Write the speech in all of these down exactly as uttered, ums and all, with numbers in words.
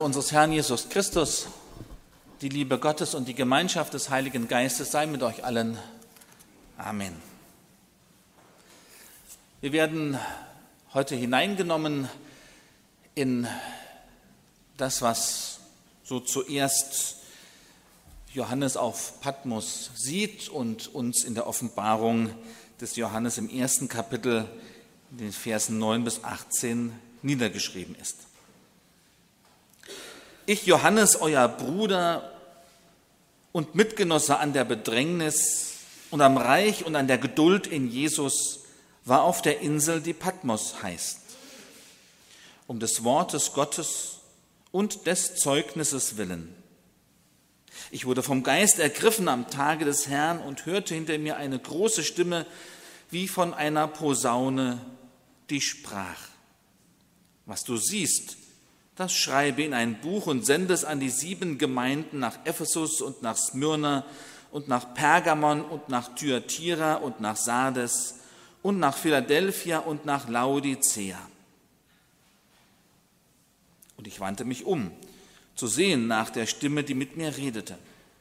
Unseres Herrn Jesus Christus, die Liebe Gottes und die Gemeinschaft des Heiligen Geistes sei mit euch allen. Amen. Wir werden heute hineingenommen in das, was so zuerst Johannes auf Patmos sieht und uns in der Offenbarung des Johannes im ersten Kapitel, in den Versen neun bis achtzehn, niedergeschrieben ist. Ich, Johannes, euer Bruder und Mitgenosse an der Bedrängnis und am Reich und an der Geduld in Jesus, war auf der Insel, die Patmos heißt, um des Wortes Gottes und des Zeugnisses willen. Ich wurde vom Geist ergriffen am Tage des Herrn und hörte hinter mir eine große Stimme wie von einer Posaune, die sprach: Was du siehst, das schreibe in ein Buch und sende es an die sieben Gemeinden nach Ephesus und nach Smyrna und nach Pergamon und nach Thyatira und nach Sardes und nach Philadelphia und nach Laodicea. Und ich wandte mich um, zu sehen nach der Stimme, die mit mir redete.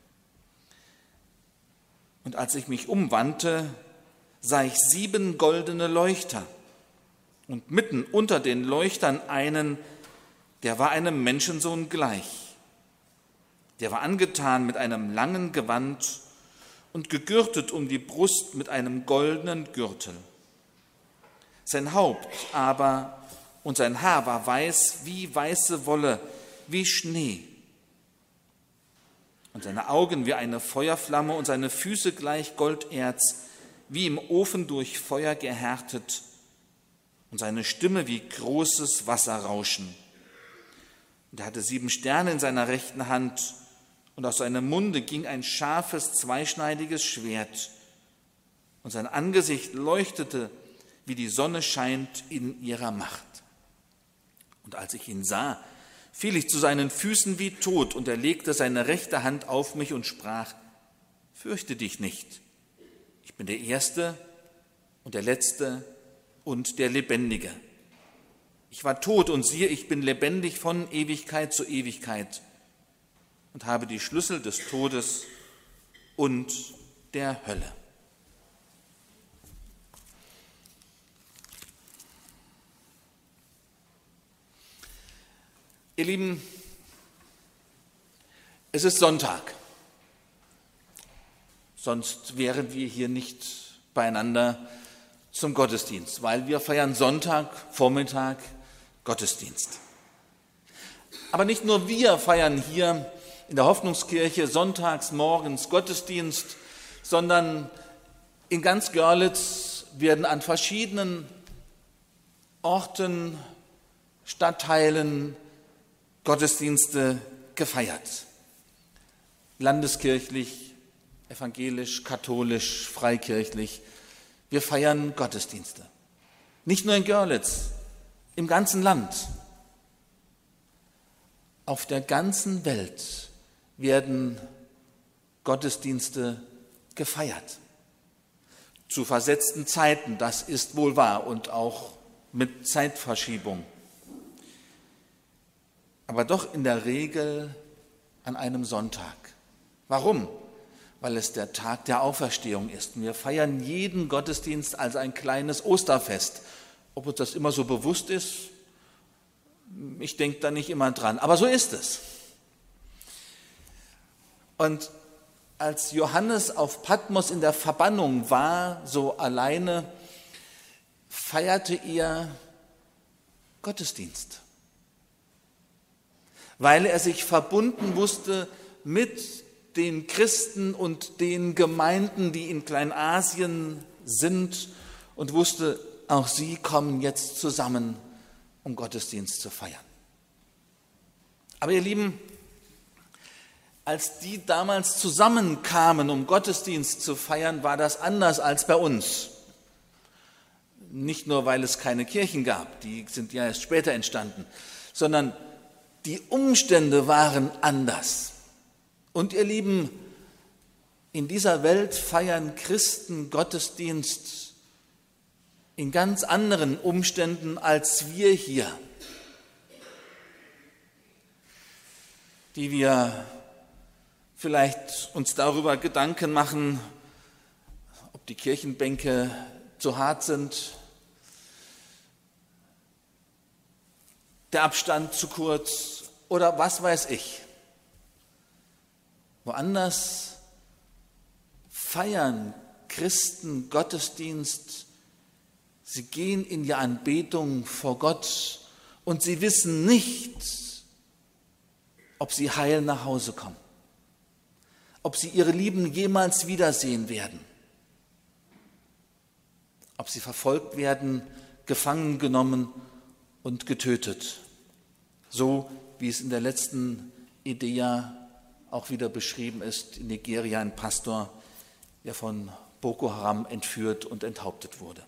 Und als ich mich umwandte, sah ich sieben goldene Leuchter und mitten unter den Leuchtern einen, der war einem Menschensohn gleich. Der war angetan mit einem langen Gewand und gegürtet um die Brust mit einem goldenen Gürtel. Sein Haupt aber und sein Haar war weiß wie weiße Wolle, wie Schnee. Und seine Augen wie eine Feuerflamme und seine Füße gleich Golderz, wie im Ofen durch Feuer gehärtet, und seine Stimme wie großes Wasserrauschen. Und er hatte sieben Sterne in seiner rechten Hand, und aus seinem Munde ging ein scharfes, zweischneidiges Schwert. Und sein Angesicht leuchtete, wie die Sonne scheint in ihrer Macht. Und als ich ihn sah, fiel ich zu seinen Füßen wie tot, und er legte seine rechte Hand auf mich und sprach: Fürchte dich nicht, ich bin der Erste und der Letzte und der Lebendige. Ich war tot und siehe, ich bin lebendig von Ewigkeit zu Ewigkeit und habe die Schlüssel des Todes und der Hölle. Ihr Lieben, es ist Sonntag, sonst wären wir hier nicht beieinander zum Gottesdienst, weil wir feiern Sonntag, Vormittag, Gottesdienst. Aber nicht nur wir feiern hier in der Hoffnungskirche sonntags morgens Gottesdienst, sondern in ganz Görlitz werden an verschiedenen Orten, Stadtteilen Gottesdienste gefeiert. Landeskirchlich, evangelisch, katholisch, freikirchlich. Wir feiern Gottesdienste. Nicht nur in Görlitz, im ganzen Land. Auf der ganzen Welt werden Gottesdienste gefeiert. Zu versetzten Zeiten, das ist wohl wahr, und auch mit Zeitverschiebung. Aber doch in der Regel an einem Sonntag. Warum? Weil es der Tag der Auferstehung ist. Und wir feiern jeden Gottesdienst als ein kleines Osterfest. Ob uns das immer so bewusst ist, ich denke da nicht immer dran. Aber so ist es. Und als Johannes auf Patmos in der Verbannung war, so alleine, feierte er Gottesdienst. Weil er sich verbunden wusste mit den Christen und den Gemeinden, die in Kleinasien sind, und wusste, auch sie kommen jetzt zusammen, um Gottesdienst zu feiern. Aber ihr Lieben, als die damals zusammenkamen, um Gottesdienst zu feiern, war das anders als bei uns. Nicht nur, weil es keine Kirchen gab, die sind ja erst später entstanden, sondern die Umstände waren anders. Und ihr Lieben, in dieser Welt feiern Christen Gottesdienst in ganz anderen Umständen als wir hier. die wir vielleicht uns darüber Gedanken machen, ob die Kirchenbänke zu hart sind, der Abstand zu kurz oder was weiß ich. Woanders feiern Christen Gottesdienst, sie gehen in die Anbetung vor Gott und sie wissen nicht, ob sie heil nach Hause kommen, ob sie ihre Lieben jemals wiedersehen werden, ob sie verfolgt werden, gefangen genommen und getötet, so wie es in der letzten Idea auch wieder beschrieben ist, in Nigeria ein Pastor, der von Boko Haram entführt und enthauptet wurde.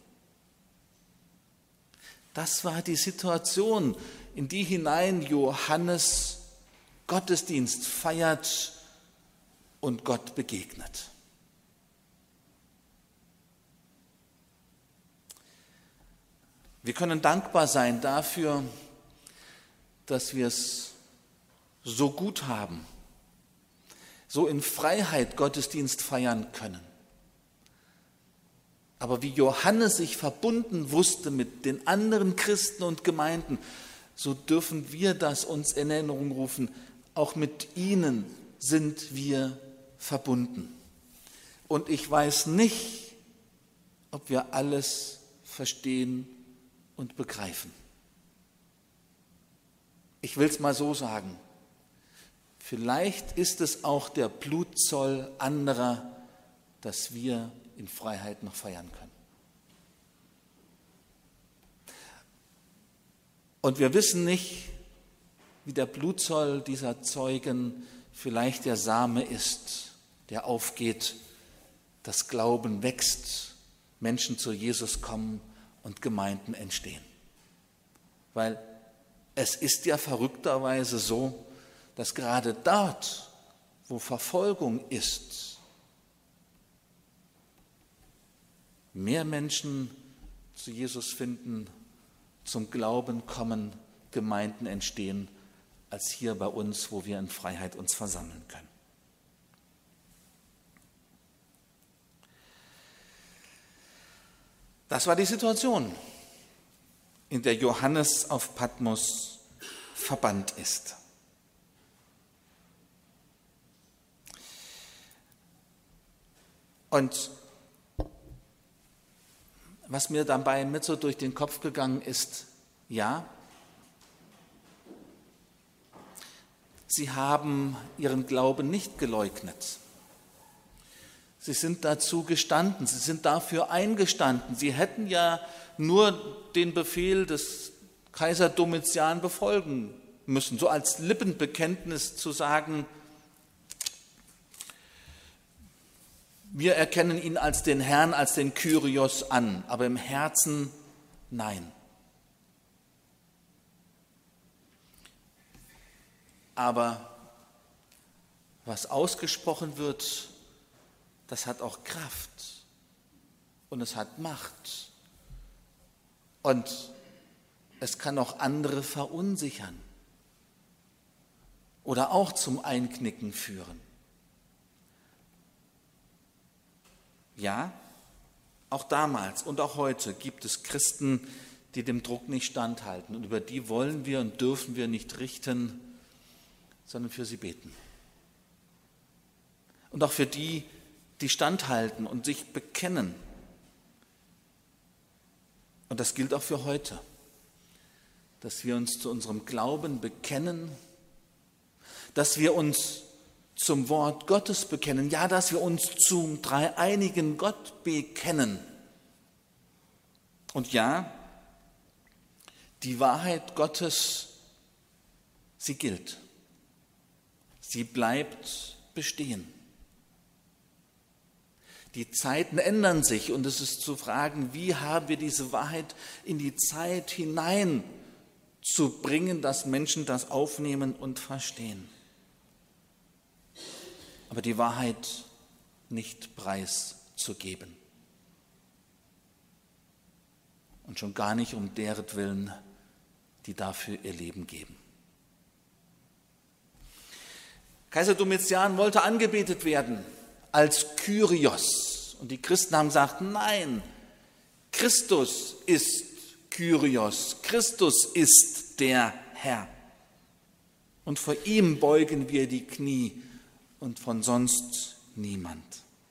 Das war die Situation, in die hinein Johannes Gottesdienst feiert und Gott begegnet. Wir können dankbar sein dafür, dass wir es so gut haben, so in Freiheit Gottesdienst feiern können. Aber wie Johannes sich verbunden wusste mit den anderen Christen und Gemeinden, so dürfen wir das uns in Erinnerung rufen. Auch mit ihnen sind wir verbunden. Und ich weiß nicht, ob wir alles verstehen und begreifen. Ich will es mal so sagen. Vielleicht ist es auch der Blutzoll anderer, dass wir in Freiheit noch feiern können. Und wir wissen nicht, wie der Blutzoll dieser Zeugen vielleicht der Same ist, der aufgeht, dass Glauben wächst, Menschen zu Jesus kommen und Gemeinden entstehen. Weil es ist ja verrückterweise so, dass gerade dort, wo Verfolgung ist, mehr Menschen zu Jesus finden, zum Glauben kommen, Gemeinden entstehen, als hier bei uns, wo wir in Freiheit uns versammeln können. Das war die Situation, in der Johannes auf Patmos verbannt ist. Und was mir dabei mit so durch den Kopf gegangen ist, ja, sie haben ihren Glauben nicht geleugnet. Sie sind dazu gestanden, sie sind dafür eingestanden. Sie hätten ja nur den Befehl des Kaiser Domitian befolgen müssen, so als Lippenbekenntnis zu sagen, wir erkennen ihn als den Herrn, als den Kyrios an, aber im Herzen nein. Aber was ausgesprochen wird, das hat auch Kraft und es hat Macht und es kann auch andere verunsichern oder auch zum Einknicken führen. Ja, auch damals und auch heute gibt es Christen, die dem Druck nicht standhalten. Und über die wollen wir und dürfen wir nicht richten, sondern für sie beten. Und auch für die, die standhalten und sich bekennen. Und das gilt auch für heute, dass wir uns zu unserem Glauben bekennen, dass wir uns zum Wort Gottes bekennen, ja, dass wir uns zum dreieinigen Gott bekennen. Und ja, die Wahrheit Gottes, sie gilt. Sie bleibt bestehen. Die Zeiten ändern sich und es ist zu fragen, wie haben wir diese Wahrheit in die Zeit hinein zu bringen, dass Menschen das aufnehmen und verstehen. Aber die Wahrheit nicht preiszugeben. Und schon gar nicht um deretwillen, die dafür ihr Leben geben. Kaiser Domitian wollte angebetet werden als Kyrios. Und die Christen haben gesagt, nein, Christus ist Kyrios, Christus ist der Herr. Und vor ihm beugen wir die Knie und von sonst niemand.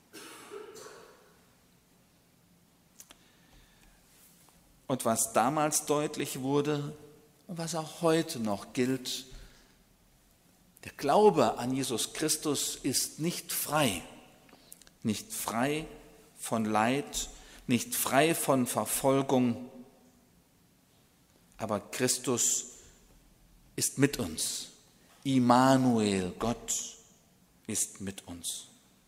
Und was damals deutlich wurde und was auch heute noch gilt, der Glaube an Jesus Christus ist nicht frei, nicht frei von Leid, nicht frei von Verfolgung, aber Christus ist mit uns. Immanuel, Gott ist mit uns.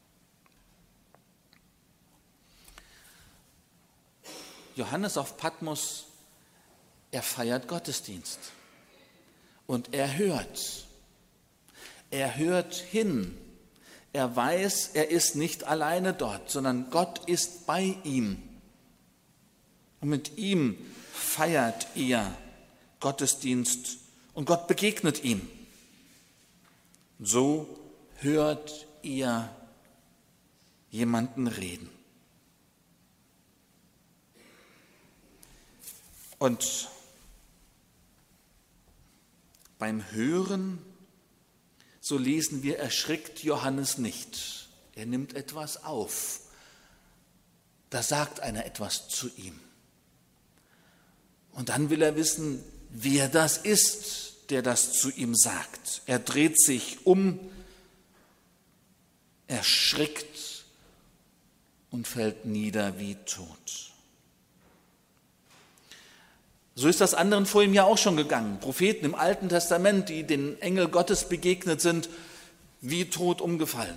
Johannes auf Patmos, er feiert Gottesdienst und er hört. Er hört hin. Er weiß, er ist nicht alleine dort, sondern Gott ist bei ihm. Und mit ihm feiert er Gottesdienst und Gott begegnet ihm. So hört ihr jemanden reden. Und beim Hören, so lesen wir, erschrickt Johannes nicht. Er nimmt etwas auf. Da sagt einer etwas zu ihm. Und dann will er wissen, wer das ist, der das zu ihm sagt. Er dreht sich um, erschrickt und fällt nieder wie tot. So ist das anderen vor ihm ja auch schon gegangen. Propheten im Alten Testament, die den Engel Gottes begegnet sind, wie tot umgefallen.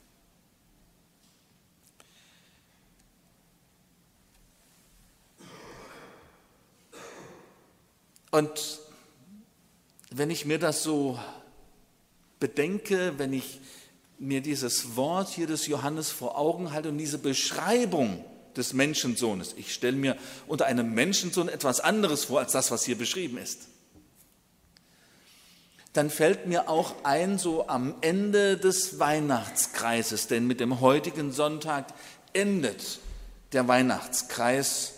Und wenn ich mir das so bedenke, wenn ich mir dieses Wort hier des Johannes vor Augen halte und diese Beschreibung des Menschensohnes, ich stelle mir unter einem Menschensohn etwas anderes vor, als das, was hier beschrieben ist, dann fällt mir auch ein, so am Ende des Weihnachtskreises, denn mit dem heutigen Sonntag endet der Weihnachtskreis,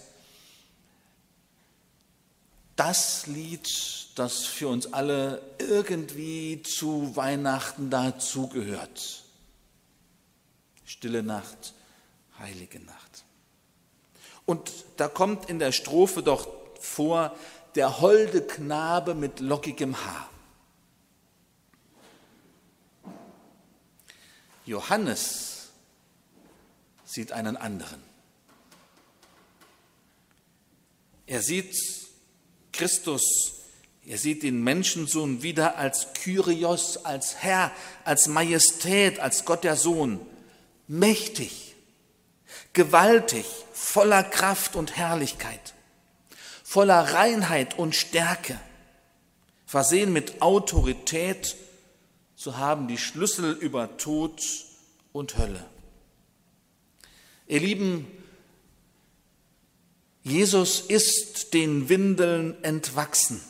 das Lied, das für uns alle irgendwie zu Weihnachten dazugehört. Stille Nacht, heilige Nacht. Und da kommt in der Strophe doch vor, der holde Knabe mit lockigem Haar. Johannes sieht einen anderen. Er sieht Christus, er sieht den Menschensohn wieder als Kyrios, als Herr, als Majestät, als Gott der Sohn, mächtig, gewaltig, voller Kraft und Herrlichkeit, voller Reinheit und Stärke, versehen mit Autorität, zu haben die Schlüssel über Tod und Hölle. Ihr Lieben, Jesus ist den Windeln entwachsen.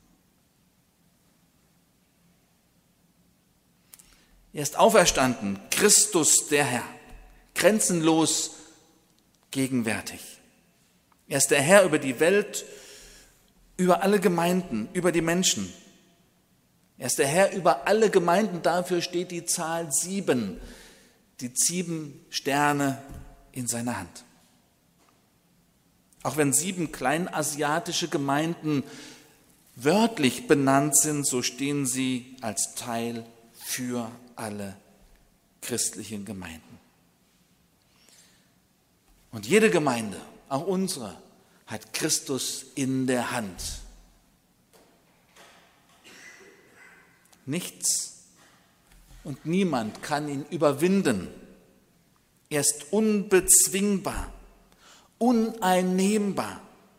Er ist auferstanden, Christus der Herr, grenzenlos gegenwärtig. Er ist der Herr über die Welt, über alle Gemeinden, über die Menschen. Er ist der Herr über alle Gemeinden, dafür steht die Zahl sieben, die sieben Sterne in seiner Hand. Auch wenn sieben kleinasiatische Gemeinden wörtlich benannt sind, so stehen sie als Teil für alle christlichen Gemeinden. Und jede Gemeinde, auch unsere, hat Christus in der Hand. Nichts und niemand kann ihn überwinden. Er ist unbezwingbar, uneinnehmbar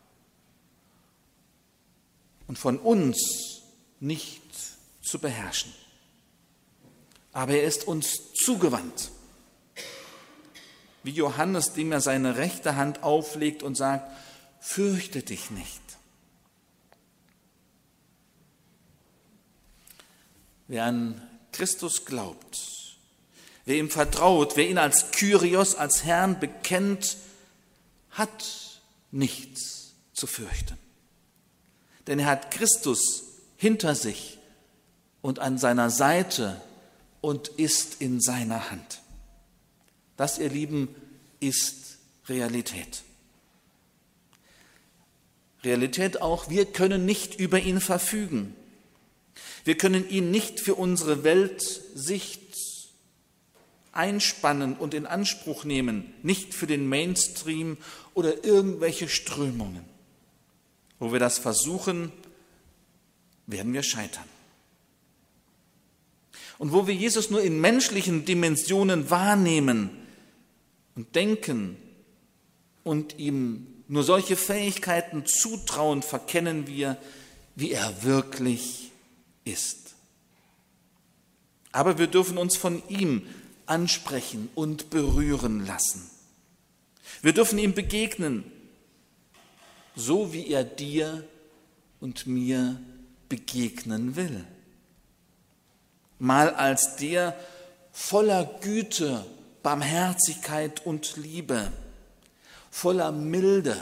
und von uns nicht zu beherrschen. Aber er ist uns zugewandt. Wie Johannes, dem er seine rechte Hand auflegt und sagt, fürchte dich nicht. Wer an Christus glaubt, wer ihm vertraut, wer ihn als Kyrios, als Herrn bekennt, hat nichts zu fürchten. Denn er hat Christus hinter sich und an seiner Seite und ist in seiner Hand. Das, ihr Lieben, ist Realität. Realität auch, wir können nicht über ihn verfügen. Wir können ihn nicht für unsere Weltsicht einspannen und in Anspruch nehmen, nicht für den Mainstream oder irgendwelche Strömungen. Wo wir das versuchen, werden wir scheitern. Und wo wir Jesus nur in menschlichen Dimensionen wahrnehmen und denken und ihm nur solche Fähigkeiten zutrauen, verkennen wir, wie er wirklich ist. Aber wir dürfen uns von ihm ansprechen und berühren lassen. Wir dürfen ihm begegnen, so wie er dir und mir begegnen will. Mal als der voller Güte, Barmherzigkeit und Liebe, voller Milde,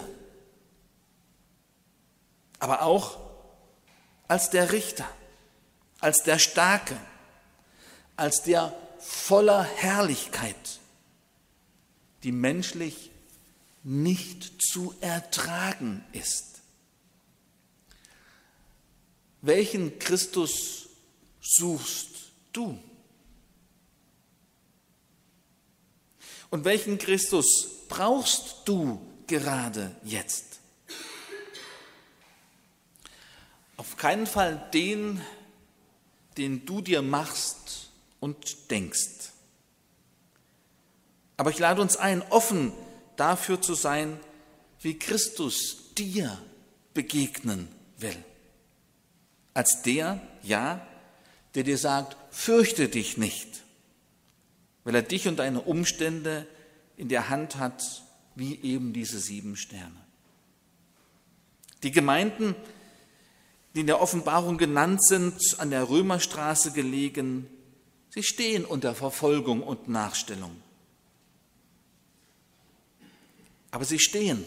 aber auch als der Richter, als der Starke, als der voller Herrlichkeit, die menschlich nicht zu ertragen ist. Welchen Christus suchst du? Und welchen Christus brauchst du gerade jetzt? Auf keinen Fall den, den du dir machst und denkst. Aber ich lade uns ein, offen dafür zu sein, wie Christus dir begegnen will. Als der, ja, der dir sagt, fürchte dich nicht, weil er dich und deine Umstände in der Hand hat, wie eben diese sieben Sterne. Die Gemeinden, die in der Offenbarung genannt sind, an der Römerstraße gelegen, sie stehen unter Verfolgung und Nachstellung. Aber sie stehen.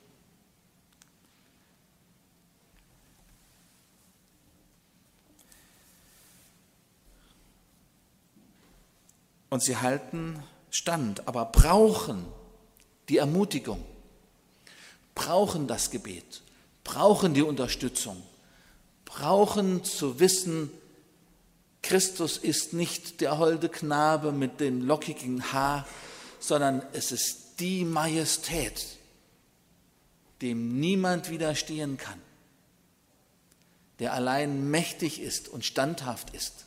Und sie halten stand, aber brauchen die Ermutigung, brauchen das Gebet, brauchen die Unterstützung, brauchen zu wissen, Christus ist nicht der holde Knabe mit dem lockigen Haar, sondern es ist die Majestät, dem niemand widerstehen kann, der allein mächtig ist und standhaft ist.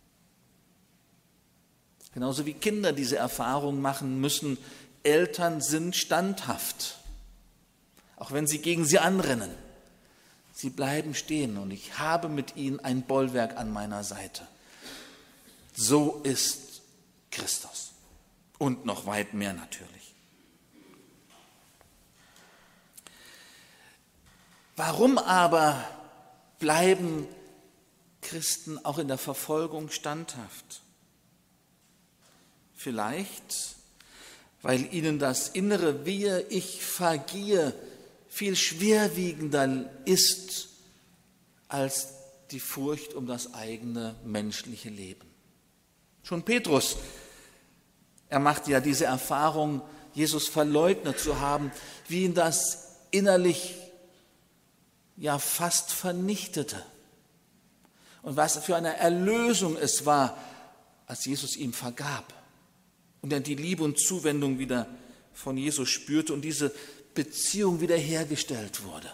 Genauso wie Kinder diese Erfahrung machen müssen, Eltern sind standhaft, auch wenn sie gegen sie anrennen. Sie bleiben stehen und ich habe mit ihnen ein Bollwerk an meiner Seite. So ist Christus und noch weit mehr natürlich. Warum aber bleiben Christen auch in der Verfolgung standhaft? Vielleicht, weil ihnen das innere Wehe, ich vergehe, viel schwerwiegender ist als die Furcht um das eigene menschliche Leben. Schon Petrus, er macht ja diese Erfahrung, Jesus verleugnet zu haben, wie ihn das innerlich ja fast vernichtete. Und was für eine Erlösung es war, als Jesus ihm vergab. Und er die Liebe und Zuwendung wieder von Jesus spürte und diese Beziehung wiederhergestellt wurde.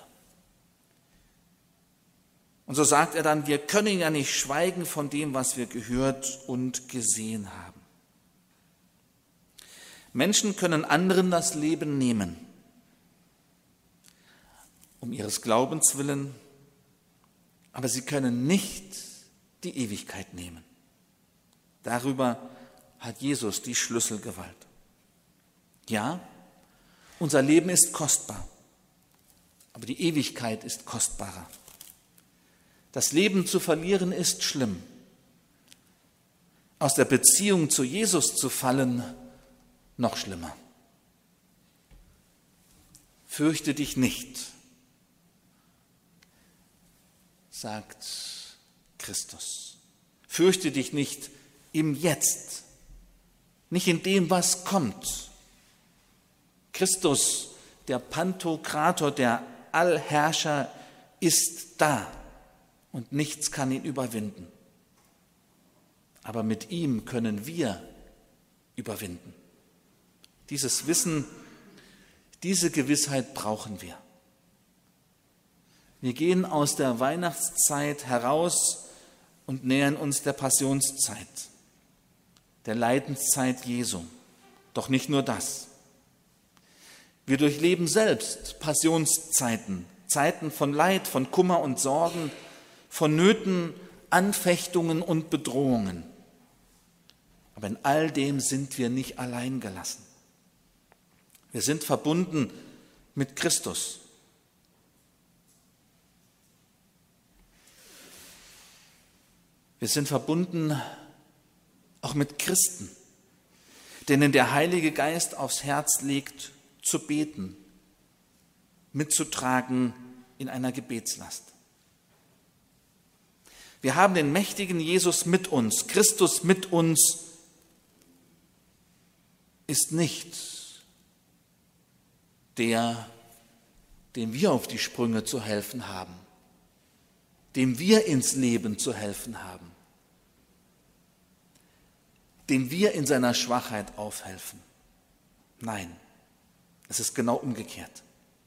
Und so sagt er dann, wir können ja nicht schweigen von dem, was wir gehört und gesehen haben. Menschen können anderen das Leben nehmen, um ihres Glaubens willen, aber sie können nicht die Ewigkeit nehmen. Darüber hat Jesus die Schlüsselgewalt. Ja, unser Leben ist kostbar, aber die Ewigkeit ist kostbarer. Das Leben zu verlieren ist schlimm, aus der Beziehung zu Jesus zu fallen, noch schlimmer. Fürchte dich nicht, sagt Christus. Fürchte dich nicht im Jetzt, nicht in dem, was kommt. Christus, der Pantokrator, der Allherrscher, ist da und nichts kann ihn überwinden. Aber mit ihm können wir überwinden. Dieses Wissen, diese Gewissheit brauchen wir. Wir gehen aus der Weihnachtszeit heraus und nähern uns der Passionszeit, der Leidenszeit Jesu. Doch nicht nur das. Wir durchleben selbst Passionszeiten, Zeiten von Leid, von Kummer und Sorgen, von Nöten, Anfechtungen und Bedrohungen. Aber in all dem sind wir nicht allein gelassen. Wir sind verbunden mit Christus. Wir sind verbunden auch mit Christen, denen der Heilige Geist aufs Herz legt, zu beten, mitzutragen in einer Gebetslast. Wir haben den mächtigen Jesus mit uns. Christus mit uns ist nicht der, dem wir auf die Sprünge zu helfen haben, dem wir ins Leben zu helfen haben, dem wir in seiner Schwachheit aufhelfen. Nein, es ist genau umgekehrt.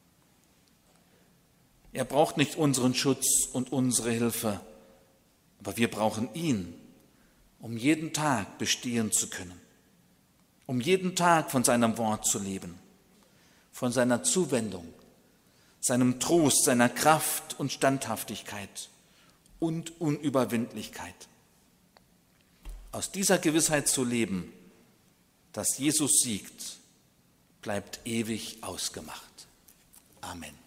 Er braucht nicht unseren Schutz und unsere Hilfe, aber wir brauchen ihn, um jeden Tag bestehen zu können, um jeden Tag von seinem Wort zu leben, von seiner Zuwendung, seinem Trost, seiner Kraft und Standhaftigkeit und Unüberwindlichkeit. Aus dieser Gewissheit zu leben, dass Jesus siegt, bleibt ewig ausgemacht. Amen.